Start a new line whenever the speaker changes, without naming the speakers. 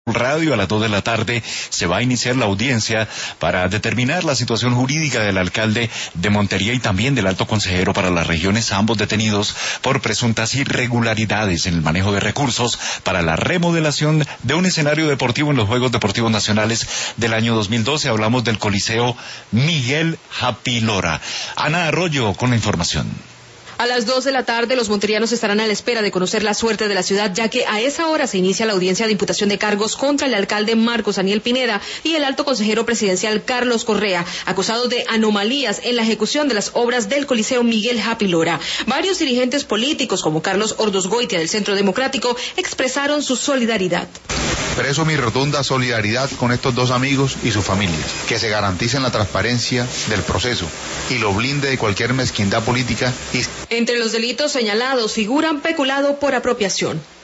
Radio a las 2 de la tarde se va a iniciar la audiencia para determinar la situación jurídica del alcalde de Montería y también del alto consejero para las regiones, ambos detenidos por presuntas irregularidades en el manejo de recursos para la remodelación de un escenario deportivo en los Juegos Deportivos Nacionales del año 2012. Hablamos del Coliseo Miguel Happy Lora. Ana Arroyo con la información.
A las 2 de la tarde, los monterianos estarán a la espera de conocer la suerte de la ciudad, ya que a esa hora se inicia la audiencia de imputación de cargos contra el alcalde Marcos Daniel Pineda y el alto consejero presidencial Carlos Correa, acusados de anomalías en la ejecución de las obras del Coliseo Miguel Happy Lora. Varios dirigentes políticos, como Carlos Ordosgoitia del Centro Democrático, expresaron su solidaridad.
Expreso mi rotunda solidaridad con estos dos amigos y sus familias, que se garanticen la transparencia del proceso y lo blinde de cualquier mezquindad política.
Entre los delitos señalados figuran peculado por apropiación.